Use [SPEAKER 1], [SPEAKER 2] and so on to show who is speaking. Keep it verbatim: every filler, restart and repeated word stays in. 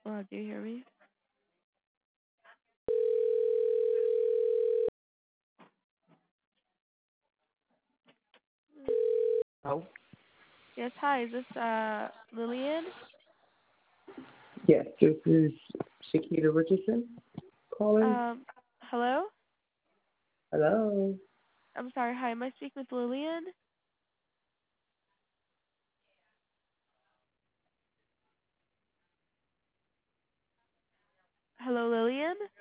[SPEAKER 1] Uh, do you hear me?
[SPEAKER 2] Oh,
[SPEAKER 1] Yes, hi. Is this uh Lillian?
[SPEAKER 2] yes, this is Shakita Richardson calling.
[SPEAKER 1] Um, hello?
[SPEAKER 2] Hello.
[SPEAKER 1] I'm sorry. Hi, am I speaking with Lillian? Hello, Lillian?